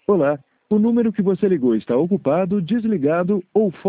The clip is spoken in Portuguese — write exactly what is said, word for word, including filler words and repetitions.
Olá, o número que você ligou está ocupado, desligado ou fora.